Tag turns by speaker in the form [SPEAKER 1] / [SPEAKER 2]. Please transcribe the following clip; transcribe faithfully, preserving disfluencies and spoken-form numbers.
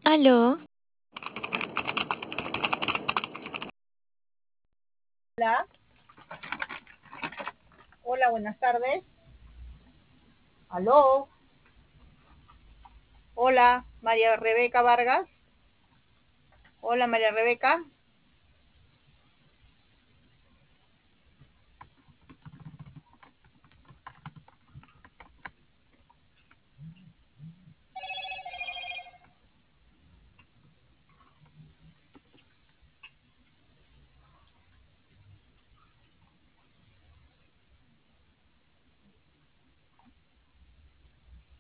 [SPEAKER 1] Aló,
[SPEAKER 2] Hola, hola, buenas tardes. Aló, hola, María Rebeca Vargas. Hola, María Rebeca.